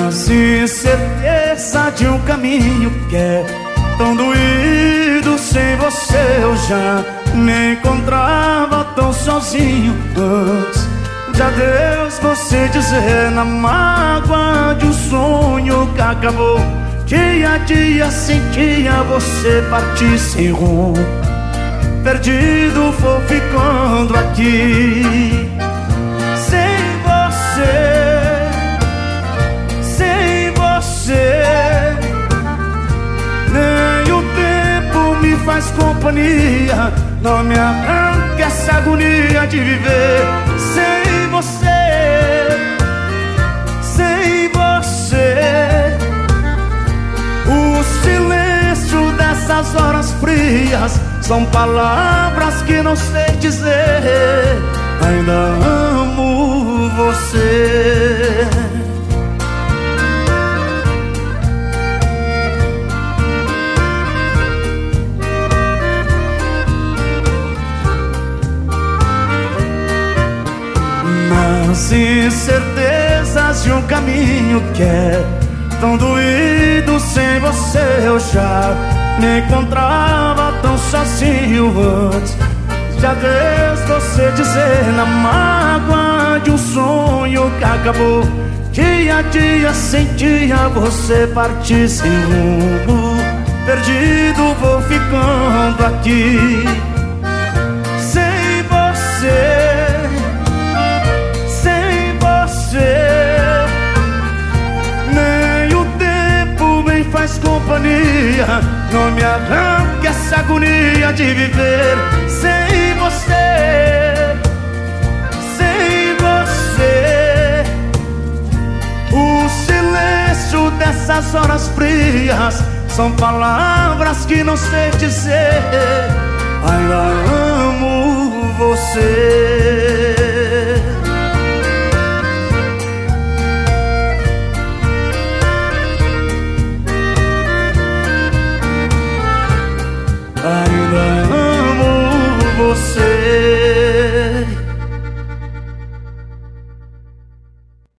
Nas incertezas de um caminho que é tão doído, sem você eu já me encontrava tão sozinho. Antes de adeus você dizer, na mágoa de um sonho que acabou, dia a dia sentia você partir sem rumo. Perdido vou ficando aqui, sem você, nem o tempo me faz companhia. Não me arranque essa agonia de viver sem você, sem você. O silêncio dessas horas frias são palavras que não sei dizer. Ainda amo você. Nas incertezas de um caminho que é tão doído, sem você eu já me encontrava tão sozinho. Antes de adeus você dizer, na mágoa de um sonho que acabou, dia a dia sentia você partir sem rumo. Perdido vou ficando aqui, sem você, nem o tempo me faz companhia. Não me arranque essa agonia de viver sem você, sem você. O silêncio dessas horas frias são palavras que não sei dizer. Ainda amo você.